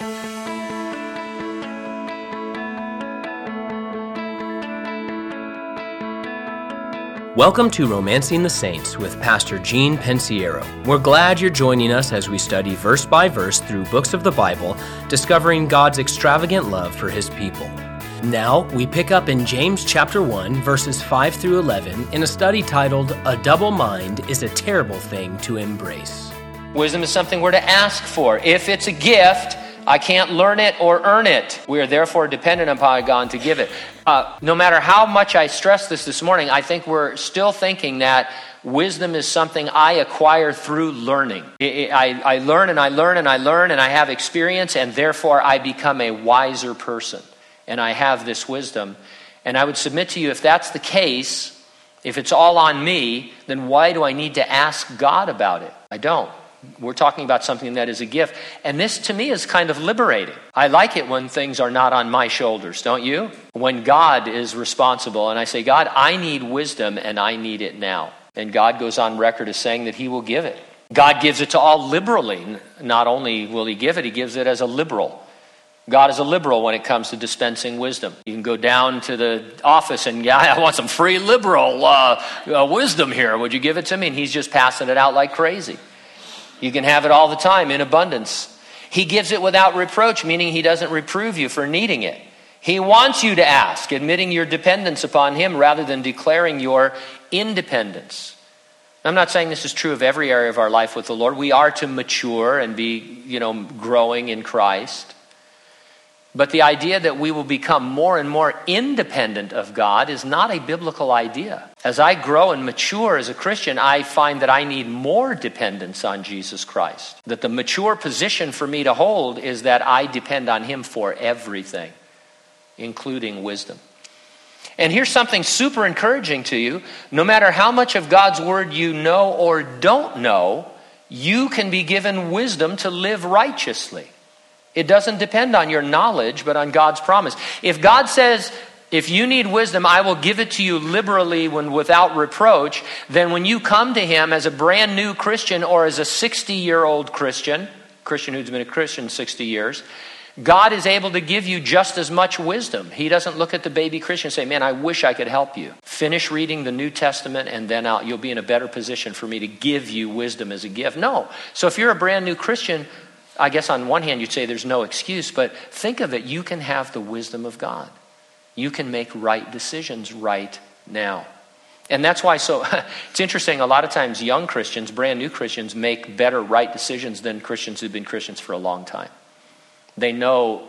Welcome to Romancing the Saints with Pastor Gene Pensiero. We're glad you're joining us as we study verse by verse through books of the Bible, discovering God's extravagant love for His people. Now, we pick up in James chapter 1, verses 5 through 11, in a study titled, A Double Mind is a Terrible Thing to Embrace. Wisdom is something we're to ask for. If it's a gift, I can't learn it or earn it. We are therefore dependent upon God to give it. No matter how much I stress this morning, I think we're still thinking that wisdom is something I acquire through learning. I learn and I learn and I learn and I have experience, and therefore I become a wiser person. And I have this wisdom. And I would submit to you, if that's the case, if it's all on me, then why do I need to ask God about it? I don't. We're talking about something that is a gift. And this, to me, is kind of liberating. I like it when things are not on my shoulders, don't you? When God is responsible, and I say, God, I need wisdom, and I need it now. And God goes on record as saying that He will give it. God gives it to all liberally. Not only will He give it, He gives it as a liberal. God is a liberal when it comes to dispensing wisdom. You can go down to the office and, I want some free liberal wisdom here. Would you give it to me? And He's just passing it out like crazy. You can have it all the time in abundance. He gives it without reproach, meaning He doesn't reprove you for needing it. He wants you to ask, admitting your dependence upon Him rather than declaring your independence. I'm not saying this is true of every area of our life with the Lord. We are to mature and be, growing in Christ. But the idea that we will become more and more independent of God is not a biblical idea. As I grow and mature as a Christian, I find that I need more dependence on Jesus Christ. That the mature position for me to hold is that I depend on Him for everything, including wisdom. And here's something super encouraging to you. No matter how much of God's Word you know or don't know, you can be given wisdom to live righteously. It doesn't depend on your knowledge, but on God's promise. If God says, if you need wisdom, I will give it to you liberally without reproach, then when you come to Him as a brand new Christian or as a 60-year-old Christian who's been a Christian 60 years, God is able to give you just as much wisdom. He doesn't look at the baby Christian and say, man, I wish I could help you. Finish reading the New Testament and then you'll be in a better position for me to give you wisdom as a gift. No. So if you're a brand new Christian, I guess on one hand you'd say there's no excuse, but think of it, you can have the wisdom of God. You can make right decisions right now. And that's why it's interesting, a lot of times young Christians, brand new Christians, make better right decisions than Christians who've been Christians for a long time. They know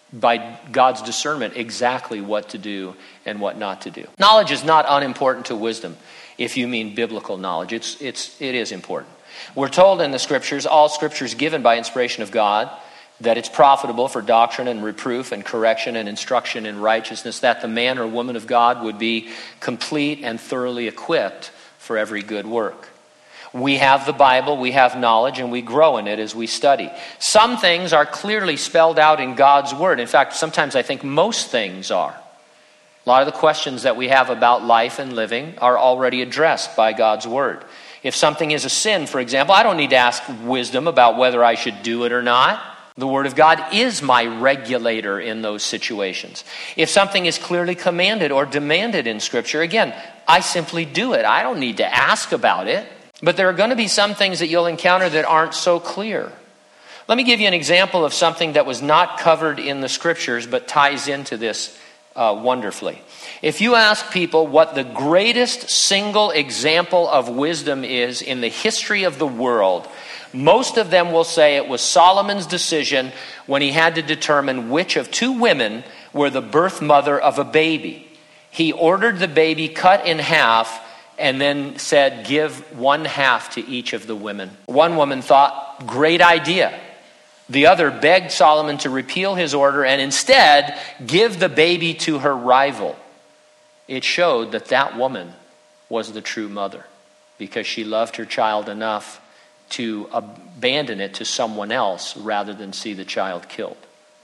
by God's discernment exactly what to do and what not to do. Knowledge is not unimportant to wisdom, if you mean biblical knowledge. It is important. We're told in the Scriptures, all Scripture is given by inspiration of God, that it's profitable for doctrine and reproof and correction and instruction in righteousness, that the man or woman of God would be complete and thoroughly equipped for every good work. We have the Bible, we have knowledge, and we grow in it as we study. Some things are clearly spelled out in God's Word. In fact, sometimes I think most things are. A lot of the questions that we have about life and living are already addressed by God's Word. If something is a sin, for example, I don't need to ask wisdom about whether I should do it or not. The Word of God is my regulator in those situations. If something is clearly commanded or demanded in Scripture, again, I simply do it. I don't need to ask about it. But there are going to be some things that you'll encounter that aren't so clear. Let me give you an example of something that was not covered in the Scriptures but ties into this wonderfully. If you ask people what the greatest single example of wisdom is in the history of the world, most of them will say it was Solomon's decision when he had to determine which of two women were the birth mother of a baby. He ordered the baby cut in half and then said, give 1/2 to each of the women. One woman thought, great idea. The other begged Solomon to repeal his order and instead give the baby to her rival. It showed that that woman was the true mother because she loved her child enough to abandon it to someone else rather than see the child killed.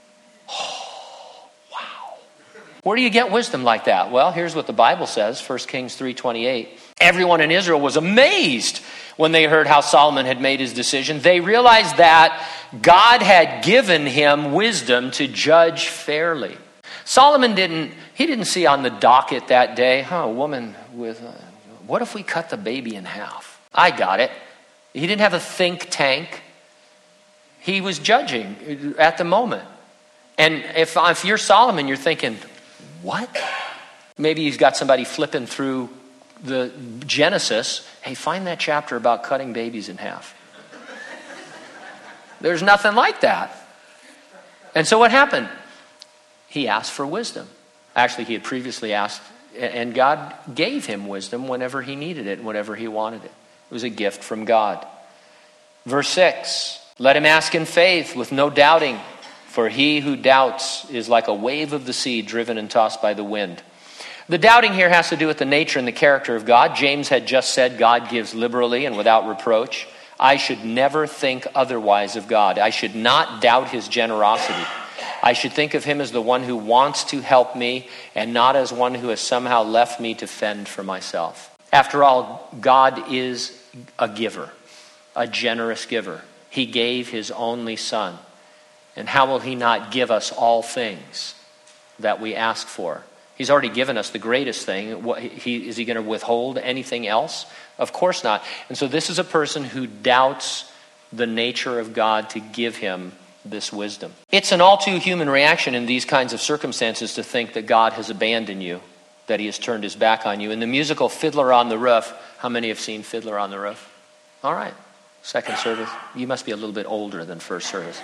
Oh, wow. Where do you get wisdom like that? Well, here's what the Bible says, 1 Kings 3:28. Everyone in Israel was amazed when they heard how Solomon had made his decision. They realized that God had given him wisdom to judge fairly. Solomon didn't see on the docket that day, a woman with, what if we cut the baby in half? I got it. He didn't have a think tank. He was judging at the moment. And if you're Solomon, you're thinking, what? Maybe he's got somebody flipping through the Genesis. Hey, find that chapter about cutting babies in half. There's nothing like that. And so what happened? He asked for wisdom. Actually, he had previously asked, and God gave him wisdom whenever he needed it, whenever he wanted it. It was a gift from God. Verse 6, let him ask in faith with no doubting, for he who doubts is like a wave of the sea driven and tossed by the wind. The doubting here has to do with the nature and the character of God. James had just said God gives liberally and without reproach. I should never think otherwise of God. I should not doubt his generosity. I should think of him as the one who wants to help me and not as one who has somehow left me to fend for myself. After all, God is a giver, a generous giver. He gave his only son. And how will he not give us all things that we ask for? He's already given us the greatest thing. Is he going to withhold anything else? Of course not. And so this is a person who doubts the nature of God to give him this wisdom. It's an all too human reaction in these kinds of circumstances to think that God has abandoned you, that he has turned his back on you. In the musical Fiddler on the Roof, how many have seen Fiddler on the Roof? All right, second service. You must be a little bit older than first service.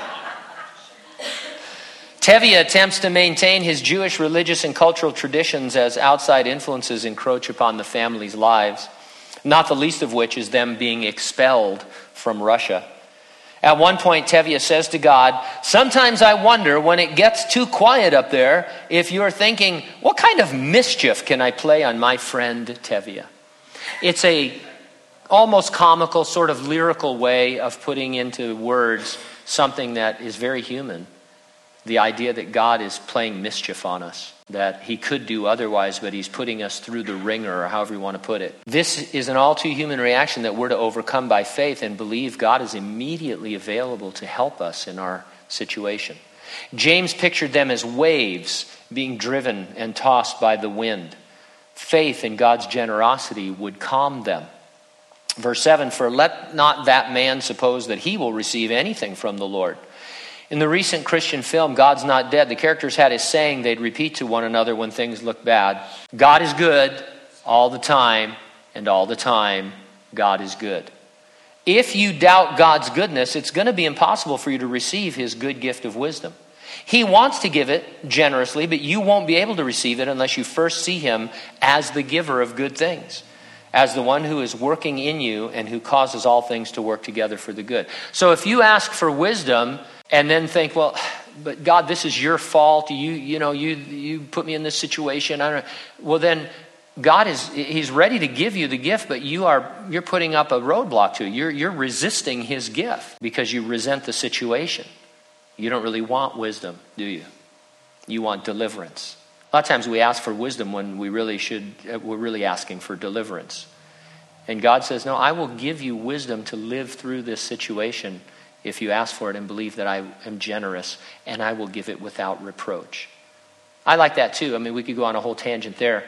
Tevye attempts to maintain his Jewish religious and cultural traditions as outside influences encroach upon the family's lives, not the least of which is them being expelled from Russia. At one point, Tevye says to God, sometimes I wonder when it gets too quiet up there if you're thinking, what kind of mischief can I play on my friend Tevye? It's a almost comical, sort of lyrical way of putting into words something that is very human. The idea that God is playing mischief on us, that he could do otherwise, but he's putting us through the ringer, or however you want to put it. This is an all too human reaction that we're to overcome by faith and believe God is immediately available to help us in our situation. James pictured them as waves being driven and tossed by the wind. Faith in God's generosity would calm them. Verse 7, for let not that man suppose that he will receive anything from the Lord. In the recent Christian film, God's Not Dead, the characters had a saying they'd repeat to one another when things look bad. God is good all the time, and all the time, God is good. If you doubt God's goodness, it's going to be impossible for you to receive his good gift of wisdom. He wants to give it generously, but you won't be able to receive it unless you first see him as the giver of good things, as the one who is working in you and who causes all things to work together for the good. So if you ask for wisdom and then think, well, but God, this is your fault. You put me in this situation. I don't know. Well, then God he's ready to give you the gift, but you're putting up a roadblock to it. You're resisting his gift because you resent the situation. You don't really want wisdom, do you? You want deliverance. A lot of times we ask for wisdom when we're really asking for deliverance. And God says, no, I will give you wisdom to live through this situation if you ask for it and believe that I am generous, and I will give it without reproach. I like that too. I mean, we could go on a whole tangent there.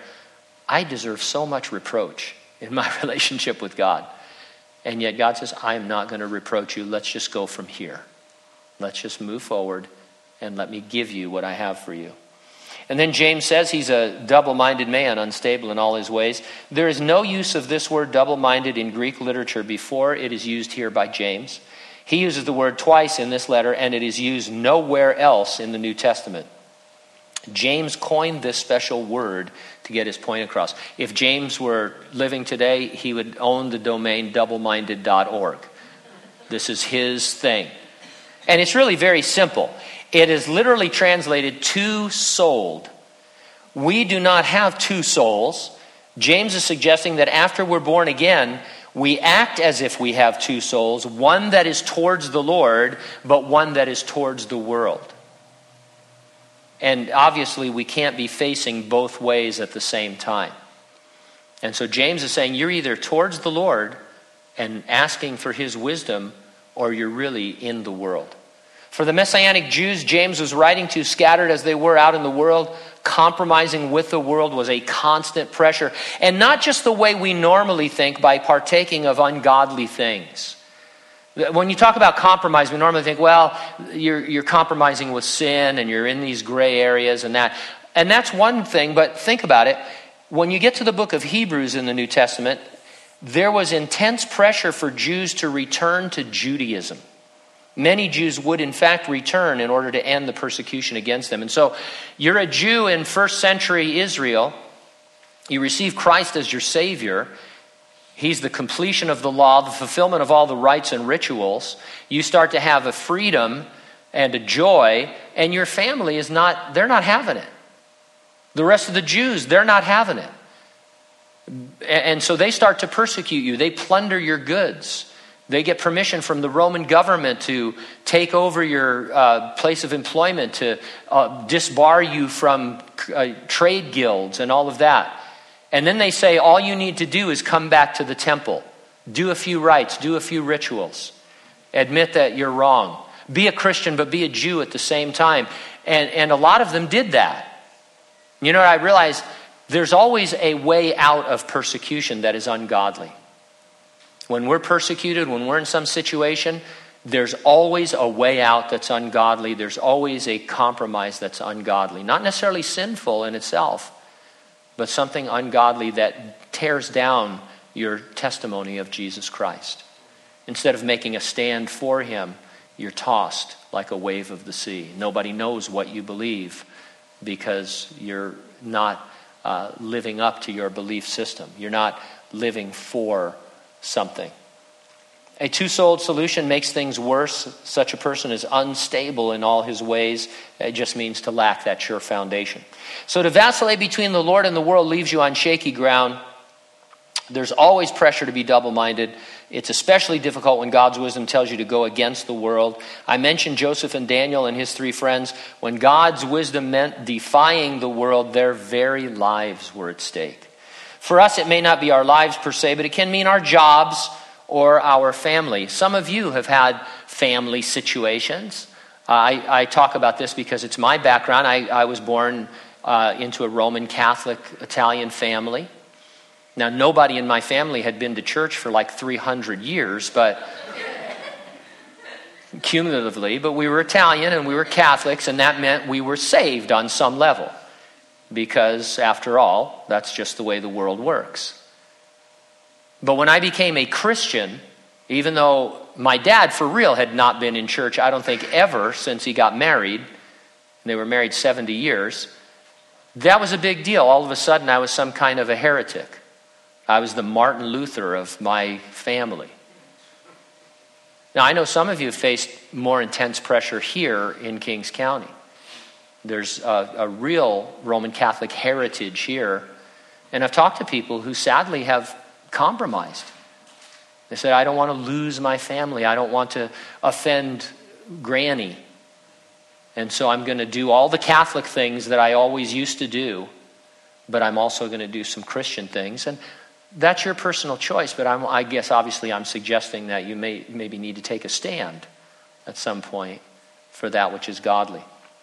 I deserve so much reproach in my relationship with God. And yet God says, I am not going to reproach you. Let's just go from here. Let's just move forward and let me give you what I have for you. And then James says he's a double-minded man, unstable in all his ways. There is no use of this word double-minded in Greek literature before it is used here by James. He uses the word twice in this letter, and it is used nowhere else in the New Testament. James coined this special word to get his point across. If James were living today, he would own the domain doubleminded.org. This is his thing. And it's really very simple. It is literally translated two-souled. We do not have two souls. James is suggesting that after we're born again, we act as if we have two souls, one that is towards the Lord, but one that is towards the world. And obviously, we can't be facing both ways at the same time. And so James is saying, you're either towards the Lord and asking for his wisdom, or you're really in the world. For the Messianic Jews James was writing to, scattered as they were out in the world, compromising with the world was a constant pressure. And not just the way we normally think by partaking of ungodly things. When you talk about compromise, we normally think, well, you're compromising with sin and you're in these gray areas and that. And that's one thing, but think about it. When you get to the book of Hebrews in the New Testament, there was intense pressure for Jews to return to Judaism. Many Jews would in fact return in order to end the persecution against them. And so you're a Jew in first century Israel. You receive Christ as your Savior. He's the completion of the law, the fulfillment of all the rites and rituals. You start to have a freedom and a joy, and your family they're not having it. The rest of the Jews, they're not having it. And so they start to persecute you. They plunder your goods. They get permission from the Roman government to take over your place of employment, to disbar you from trade guilds and all of that. And then they say, all you need to do is come back to the temple. Do a few rites, do a few rituals. Admit that you're wrong. Be a Christian, but be a Jew at the same time. And a lot of them did that. You know, I realize there's always a way out of persecution that is ungodly. When we're persecuted, when we're in some situation, there's always a way out that's ungodly. There's always a compromise that's ungodly. Not necessarily sinful in itself, but something ungodly that tears down your testimony of Jesus Christ. Instead of making a stand for him, you're tossed like a wave of the sea. Nobody knows what you believe because you're not living up to your belief system. You're not living for something. A two-souled solution makes things worse. Such a person is unstable in all his ways. It just means to lack that sure foundation. So to vacillate between the Lord and the world leaves you on shaky ground. There's always pressure to be double-minded. It's especially difficult when God's wisdom tells you to go against the world. I mentioned Joseph and Daniel and his three friends. When God's wisdom meant defying the world, their very lives were at stake. For us, it may not be our lives per se, but it can mean our jobs or our family. Some of you have had family situations. I talk about this because it's my background. I was born into a Roman Catholic Italian family. Now, nobody in my family had been to church for like 300 years, but cumulatively, but we were Italian and we were Catholics, and that meant we were saved on some level. Because, after all, that's just the way the world works. But when I became a Christian, even though my dad, for real, had not been in church, I don't think ever since he got married, they were married 70 years, that was a big deal. All of a sudden, I was some kind of a heretic. I was the Martin Luther of my family. Now, I know some of you have faced more intense pressure here in Kings County. There's a real Roman Catholic heritage here. And I've talked to people who sadly have compromised. They said, I don't want to lose my family. I don't want to offend Granny. And so I'm going to do all the Catholic things that I always used to do, but I'm also going to do some Christian things. And that's your personal choice, but I guess obviously I'm suggesting that you maybe need to take a stand at some point for that which is godly.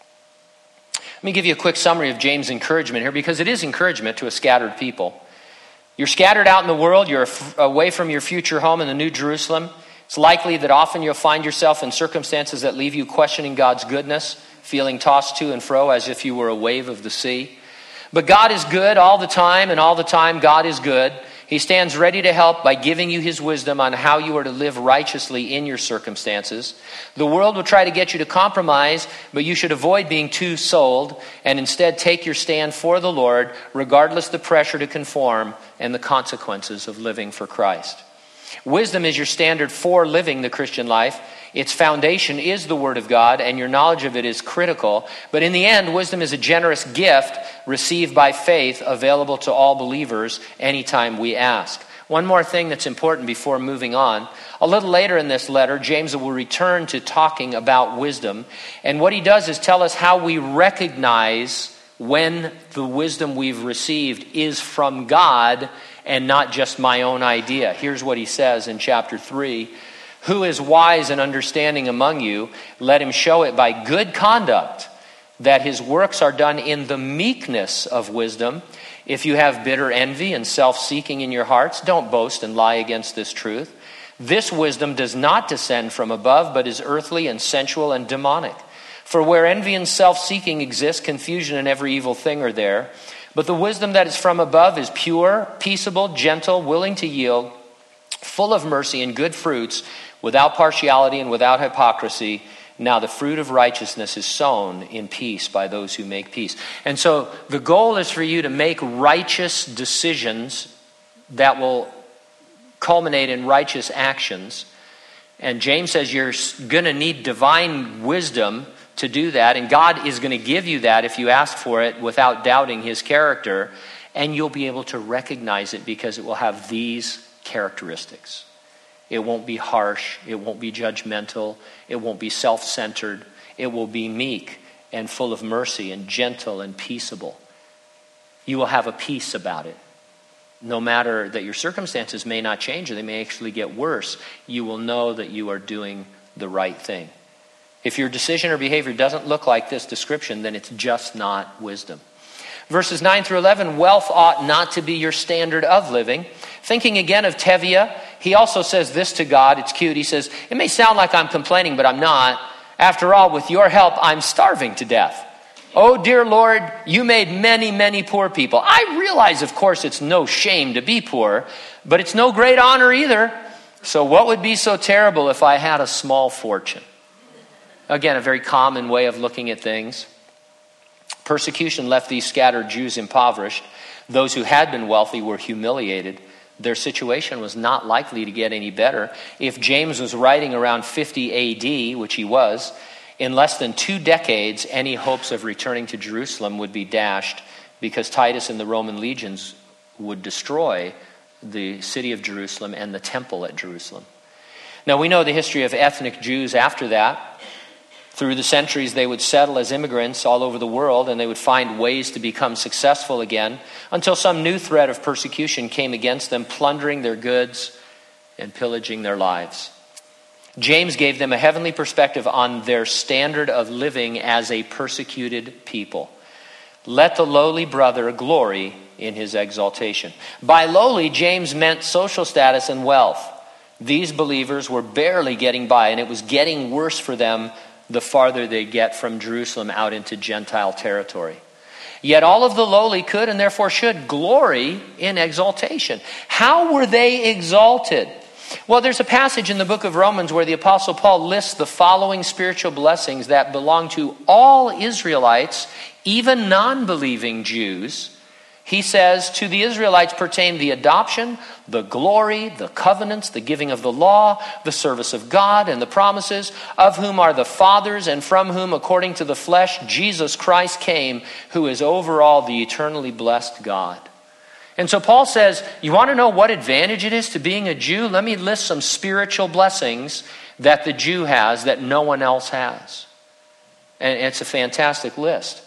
Let me give you a quick summary of James' encouragement here, because it is encouragement to a scattered people. You're scattered out in the world. You're away from your future home in the New Jerusalem. It's likely that often you'll find yourself in circumstances that leave you questioning God's goodness, feeling tossed to and fro as if you were a wave of the sea. But God is good all the time, and all the time God is good. He stands ready to help by giving you his wisdom on how you are to live righteously in your circumstances. The world will try to get you to compromise, but you should avoid being two-souled and instead take your stand for the Lord, regardless the pressure to conform and the consequences of living for Christ. Wisdom is your standard for living the Christian life. Its foundation is the Word of God, and your knowledge of it is critical. But in the end, wisdom is a generous gift received by faith, available to all believers anytime we ask. One more thing that's important before moving on. A little later in this letter, James will return to talking about wisdom. And what he does is tell us how we recognize when the wisdom we've received is from God and not just my own idea. Here's what he says in chapter 3. Who is wise and understanding among you? Let him show it by good conduct, that his works are done in the meekness of wisdom. If you have bitter envy and self-seeking in your hearts, don't boast and lie against this truth. This wisdom does not descend from above, but is earthly and sensual and demonic. For where envy and self-seeking exist, confusion and every evil thing are there. But the wisdom that is from above is pure, peaceable, gentle, willing to yield, full of mercy and good fruits, without partiality and without hypocrisy. Now the fruit of righteousness is sown in peace by those who make peace. And so the goal is for you to make righteous decisions that will culminate in righteous actions. And James says you're going to need divine wisdom to do that. And God is going to give you that if you ask for it without doubting his character. And you'll be able to recognize it because it will have these characteristics. It won't be harsh. It won't be judgmental. It won't be self-centered. It will be meek and full of mercy and gentle and peaceable. You will have a peace about it. No matter that your circumstances may not change or they may actually get worse, you will know that you are doing the right thing. If your decision or behavior doesn't look like this description, then it's just not wisdom. Verses 9 through 11, wealth ought not to be your standard of living. Thinking again of Tevye, he also says this to God. It's cute. He says, it may sound like I'm complaining, but I'm not. After all, with your help, I'm starving to death. Oh, dear Lord, you made many, many poor people. I realize, of course, it's no shame to be poor, but it's no great honor either. So what would be so terrible if I had a small fortune? Again, a very common way of looking at things. Persecution left these scattered Jews impoverished. Those who had been wealthy were humiliated. Their situation was not likely to get any better. If James was writing around 50 AD, which he was, in less than 2 decades, any hopes of returning to Jerusalem would be dashed because Titus and the Roman legions would destroy the city of Jerusalem and the temple at Jerusalem. Now, we know the history of ethnic Jews after that. Through the centuries, they would settle as immigrants all over the world, and they would find ways to become successful again until some new threat of persecution came against them, plundering their goods and pillaging their lives. James gave them a heavenly perspective on their standard of living as a persecuted people. Let the lowly brother glory in his exaltation. By lowly, James meant social status and wealth. These believers were barely getting by, and it was getting worse for them the farther they get from Jerusalem out into Gentile territory. Yet all of the lowly could and therefore should glory in exaltation. How were they exalted? Well, there's a passage in the book of Romans where the Apostle Paul lists the following spiritual blessings that belong to all Israelites, even non-believing Jews. He says, to the Israelites pertain the adoption, the glory, the covenants, the giving of the law, the service of God, and the promises, of whom are the fathers, and from whom, according to the flesh, Jesus Christ came, who is over all the eternally blessed God. And so Paul says, you want to know what advantage it is to being a Jew? Let me list some spiritual blessings that the Jew has that no one else has. And it's a fantastic list.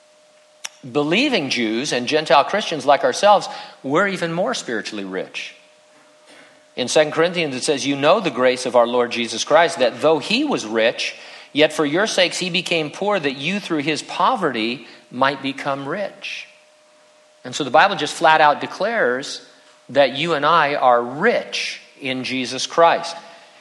Believing Jews and Gentile Christians like ourselves, we're even more spiritually rich. In 2 Corinthians it says, you know the grace of our Lord Jesus Christ, that though he was rich, yet for your sakes he became poor, that you through his poverty might become rich. And so the Bible just flat out declares that you and I are rich in Jesus Christ.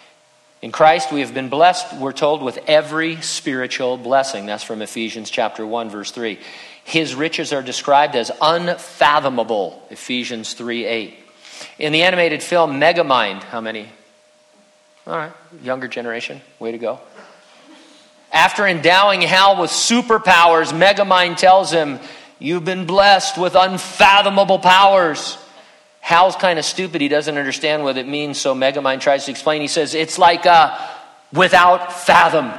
In Christ we have been blessed, we're told, with every spiritual blessing. That's from Ephesians chapter 1, verse 3. His riches are described as unfathomable, Ephesians 3:8. In the animated film Megamind, how many? All right, younger generation, way to go. After endowing Hal with superpowers, Megamind tells him, you've been blessed with unfathomable powers. Hal's kind of stupid, he doesn't understand what it means, so Megamind tries to explain. He says, it's like without fathom.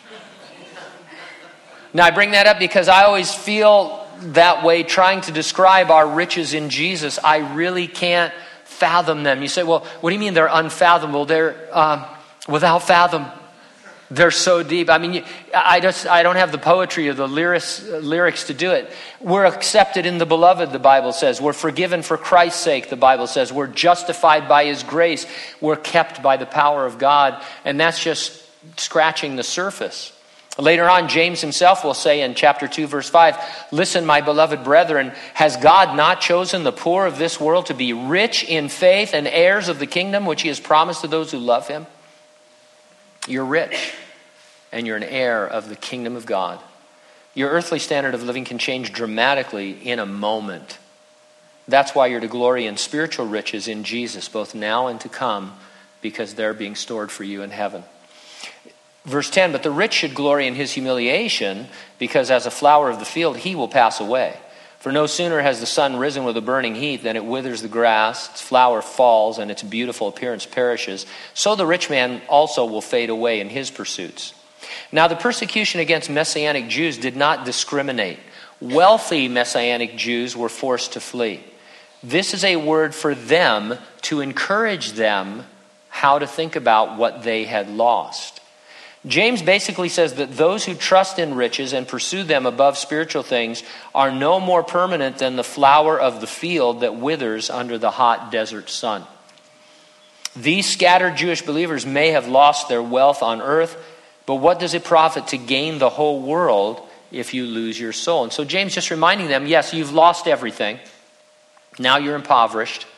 Now, I bring that up because I always feel that way trying to describe our riches in Jesus. I really can't fathom them. You say, well, what do you mean they're unfathomable? They're without fathom. They're so deep. I mean, I don't have the poetry or the lyrics to do it. We're accepted in the beloved, the Bible says. We're forgiven for Christ's sake, the Bible says. We're justified by his grace. We're kept by the power of God. And that's just scratching the surface. Later on, James himself will say in chapter 2, verse 5, "Listen, my beloved brethren, has God not chosen the poor of this world to be rich in faith and heirs of the kingdom which he has promised to those who love him?" You're rich, and you're an heir of the kingdom of God. Your earthly standard of living can change dramatically in a moment. That's why you're to glory in spiritual riches in Jesus, both now and to come, because they're being stored for you in heaven. Verse 10, "But the rich should glory in his humiliation, because as a flower of the field he will pass away. For no sooner has the sun risen with a burning heat than it withers the grass, its flower falls, and its beautiful appearance perishes. So the rich man also will fade away in his pursuits." Now the persecution against Messianic Jews did not discriminate. Wealthy Messianic Jews were forced to flee. This is a word for them to encourage them how to think about what they had lost. James basically says that those who trust in riches and pursue them above spiritual things are no more permanent than the flower of the field that withers under the hot desert sun. These scattered Jewish believers may have lost their wealth on earth, but what does it profit to gain the whole world if you lose your soul? And so James just reminding them, yes, you've lost everything. Now you're impoverished,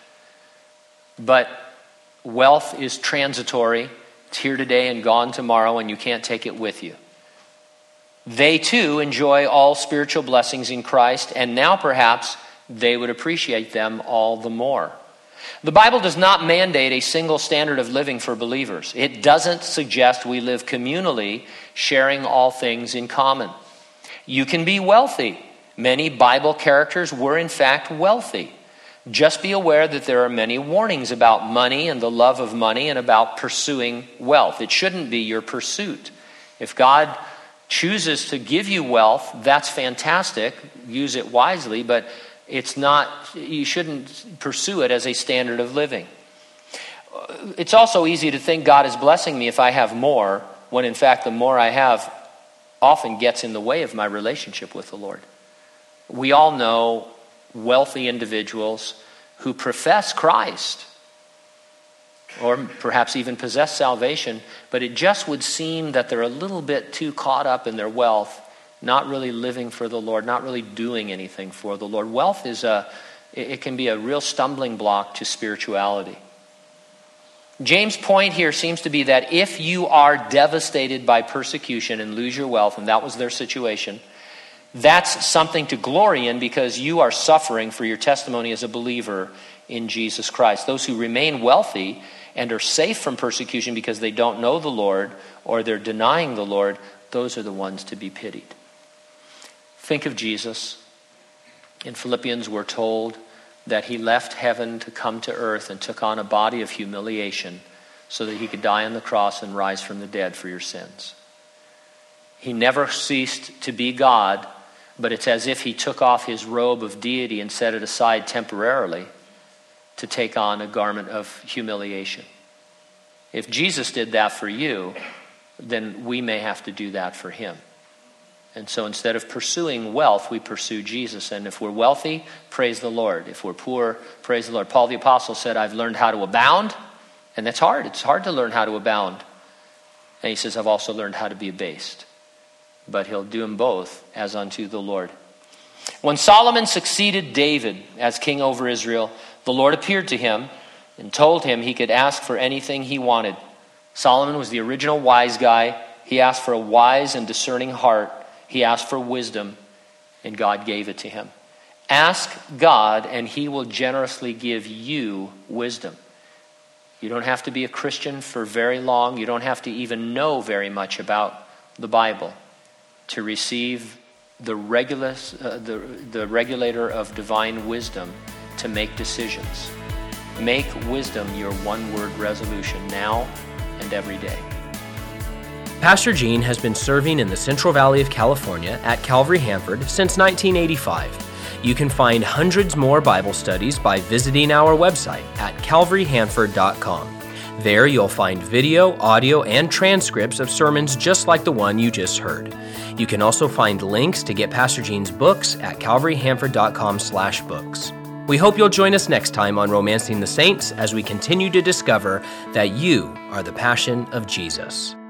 but wealth is transitory. It's here today and gone tomorrow, and you can't take it with you. They too enjoy all spiritual blessings in Christ, and now perhaps they would appreciate them all the more. The Bible does not mandate a single standard of living for believers. It doesn't suggest we live communally, sharing all things in common. You can be wealthy. Many Bible characters were in fact wealthy. Just be aware that there are many warnings about money and the love of money and about pursuing wealth. It shouldn't be your pursuit. If God chooses to give you wealth, that's fantastic. Use it wisely, but it's not, you shouldn't pursue it as a standard of living. It's also easy to think God is blessing me if I have more, when in fact the more I have often gets in the way of my relationship with the Lord. We all know wealthy individuals who profess Christ, or perhaps even possess salvation, but it just would seem that they're a little bit too caught up in their wealth, not really living for the Lord, not really doing anything for the Lord. Wealth it can be a real stumbling block to spirituality. James' point here seems to be that if you are devastated by persecution and lose your wealth, and that was their situation, that's something to glory in because you are suffering for your testimony as a believer in Jesus Christ. Those who remain wealthy and are safe from persecution because they don't know the Lord or they're denying the Lord, those are the ones to be pitied. Think of Jesus. In Philippians, we're told that he left heaven to come to earth and took on a body of humiliation so that he could die on the cross and rise from the dead for your sins. He never ceased to be God, but it's as if he took off his robe of deity and set it aside temporarily to take on a garment of humiliation. If Jesus did that for you, then we may have to do that for him. And so instead of pursuing wealth, we pursue Jesus. And if we're wealthy, praise the Lord. If we're poor, praise the Lord. Paul the Apostle said, I've learned how to abound. And that's hard. It's hard to learn how to abound. And he says, I've also learned how to be abased. But he'll do them both as unto the Lord. When Solomon succeeded David as king over Israel, the Lord appeared to him and told him he could ask for anything he wanted. Solomon was the original wise guy. He asked for a wise and discerning heart. He asked for wisdom, and God gave it to him. Ask God, and he will generously give you wisdom. You don't have to be a Christian for very long. You don't have to even know very much about the Bible to receive the regulator of divine wisdom to make decisions. Make wisdom your one-word resolution now and every day. Pastor Gene has been serving in the Central Valley of California at Calvary Hanford since 1985. You can find hundreds more Bible studies by visiting our website at calvaryhanford.com. There you'll find video, audio, and transcripts of sermons just like the one you just heard. You can also find links to get Pastor Gene's books at calvaryhanford.com/books. We hope you'll join us next time on Romancing the Saints as we continue to discover that you are the passion of Jesus.